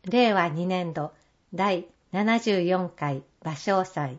令和2年度第74回芭蕉祭。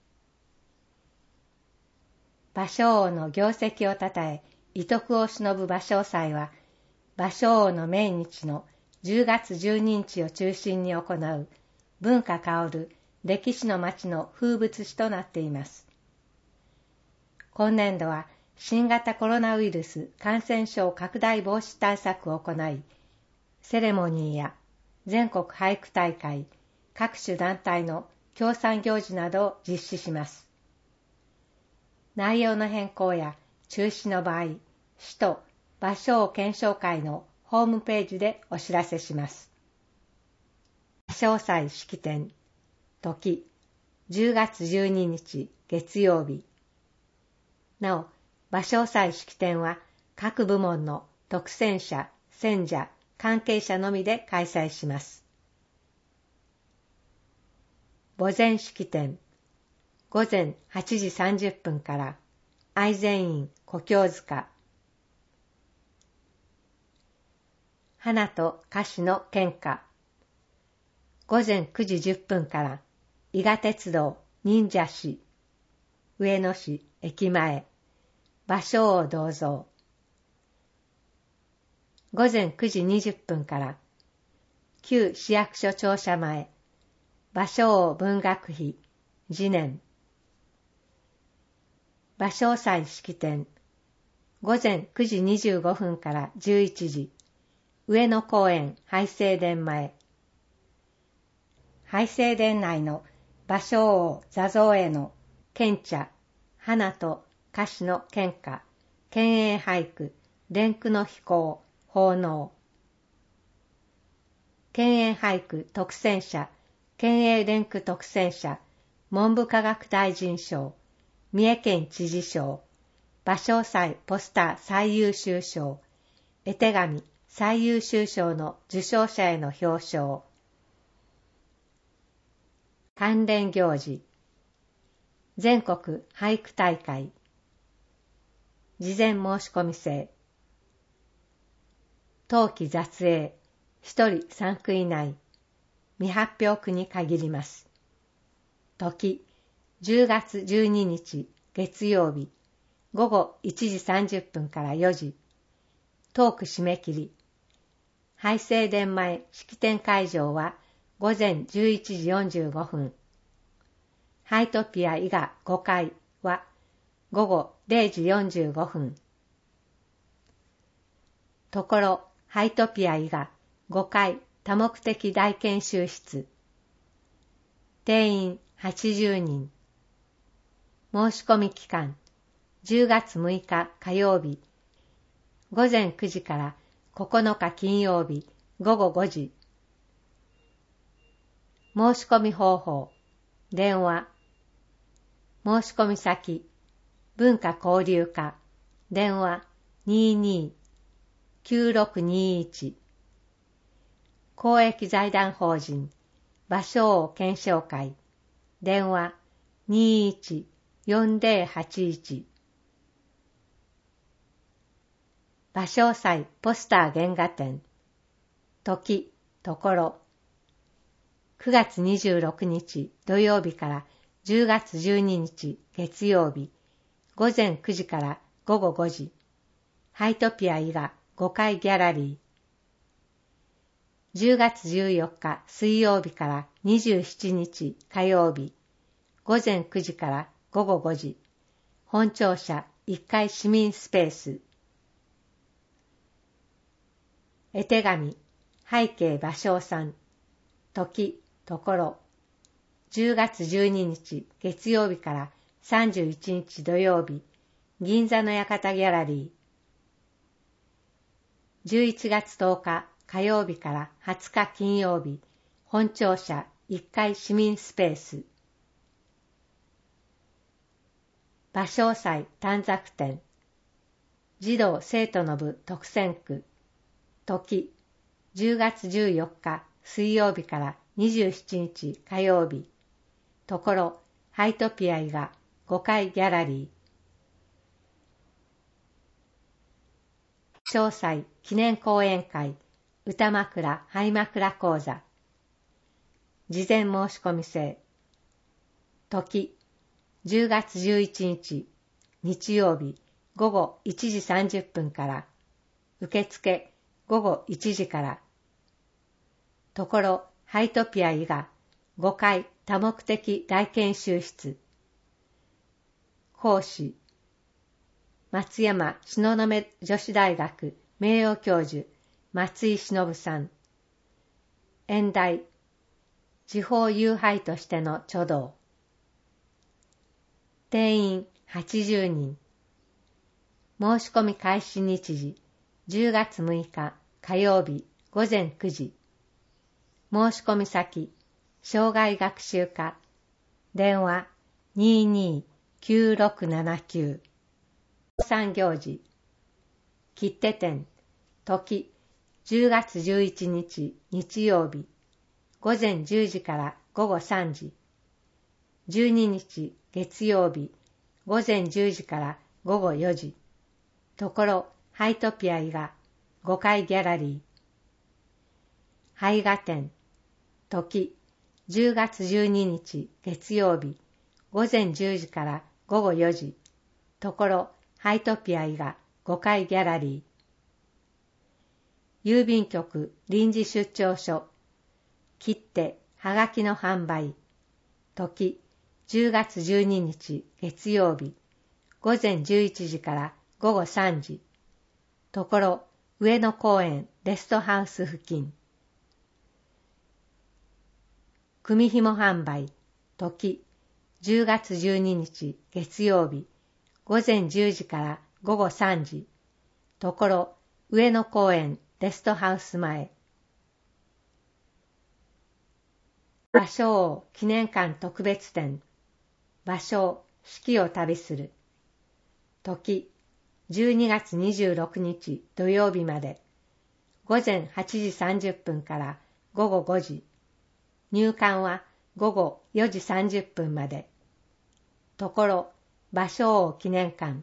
芭蕉王の業績をたたえ、遺徳を偲ぶ芭蕉祭は、芭蕉王の命日の10月12日を中心に行う文化薫る歴史の街の風物詩となっています。今年度は新型コロナウイルス感染症拡大防止対策を行い、セレモニーや全国俳句大会、各種団体の協賛行事などを実施します。内容の変更や中止の場合、市と芭蕉検証会のホームページでお知らせします。芭蕉祭式典、時、10月12日月曜日。なお、芭蕉祭式典は各部門の特選者、選者、関係者のみで開催します。墓前式典、午前8時30分から愛禅院故郷塚。花と菓子の献花。午前9時10分から伊賀鉄道忍者市、上野市駅前、芭蕉王銅像。午前9時20分から旧市役所庁舎前、芭蕉王文学碑、次年。芭蕉祭式典、午前9時25分から11時、上野公園拝正殿前。拝正殿内の芭蕉王座像への献茶、花と菓子の献花、県営俳句、連句の飛行、奉納。県営俳句特選者、県営連句特選者、文部科学大臣賞、三重県知事賞、芭蕉祭ポスター最優秀賞、絵手紙最優秀賞の受賞者への表彰。関連行事、全国俳句大会、事前申し込み制、当期雑詠、1人3句以内、未発表句に限ります。時、10月12日月曜日、午後1時30分から4時、トーク締め切り。拝正殿前式典会場は午前11時45分。ハイトピア伊賀5階は午後0時45分。ところハイトピア伊賀5階多目的大研修室。定員80人。申し込み期間10月6日火曜日午前9時から9日金曜日午後5時。申し込み方法、電話。申し込み先、文化交流課、電話22-9621。公益財団法人、芭蕉王検証会、電話21-4081。芭蕉祭ポスター原画展、時、ところ。9月26日土曜日から10月12日月曜日、午前9時から午後5時、ハイトピア伊賀5階ギャラリー。10月14日水曜日から27日火曜日、午前9時から午後5時、本庁舎1階市民スペース。絵手紙、背景芭蕉さん、時、ところ。10月12日月曜日から31日土曜日、銀座の館ギャラリー。11月10日火曜日から20日金曜日、本庁舎1階市民スペース。芭蕉祭短冊展、児童生徒の部特選句。時、10月14日水曜日から27日火曜日、ところハイトピア伊賀5階ギャラリー。芭蕉祭記念講演会歌枕灰枕講座。 事前申し込み制。時、10月11日、日曜日、午後1時30分から。受付、午後1時から。ところ、ハイトピア伊賀、5階多目的大研修室。講師、松山東雲女子大学名誉教授、松井忍さん。演題、地方友拝としての書道。定員80人。申し込み開始日時、10月6日火曜日午前9時。申し込み先、障害学習課。電話229679。産行事。切手店。時、10月11日日曜日。午前10時から午後3時。12日月曜日。午前10時から午後4時。ところ、ハイトピア伊賀、5階ギャラリー。絵画展。時、10月12日月曜日。午前10時から午後4時。ところ、ハイトピア伊賀、5階ギャラリー。郵便局臨時出張所。切手、はがきの販売。時、10月12日月曜日。午前11時から午後3時。ところ、上野公園レストハウス付近。組紐販売。時、10月12日月曜日。午前10時から午後3時。ところ、上野公園レストハウス前。芭蕉王記念館特別展。芭蕉、四季を旅する。時、12月26日土曜日まで。午前8時30分から午後5時。入館は午後4時30分まで。ところ、芭蕉王記念館。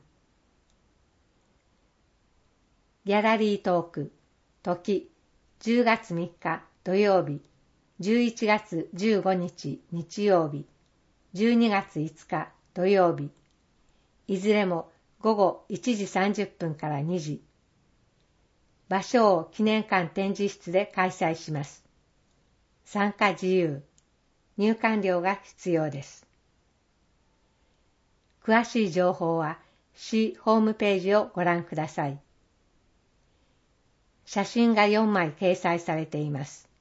ギャラリートーク。時、10月3日土曜日。11月15日日曜日。12月5日土曜日。いずれも午後1時30分から2時。芭蕉王記念館展示室で開催します。参加自由。入館料が必要です。詳しい情報は市ホームページをご覧ください。写真が4枚掲載されています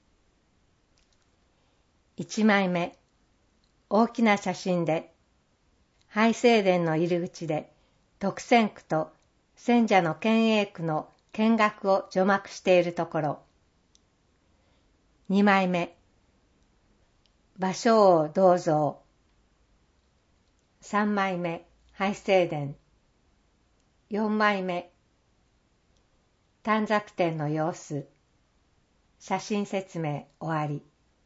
。1枚目、大きな写真で、拝正殿の入り口で特選区と選者の県営区の見学を除幕しているところ。2枚目、芭蕉王銅像。3枚目、拝正殿。4枚目、短冊展の様子。写真説明終わり。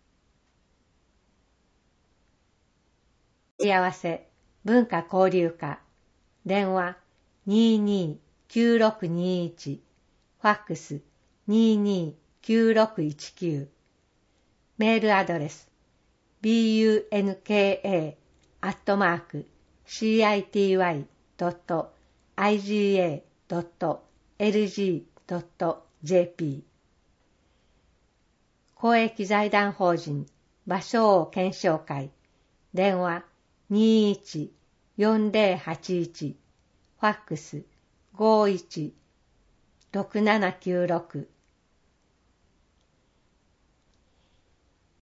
問い合わせ、文化交流課。電話229621。ファックス229619。メールアドレス bunka@citi.iga.lg.jp。 公益財団法人芭蕉王顕彰会。電話214081。ファックス516796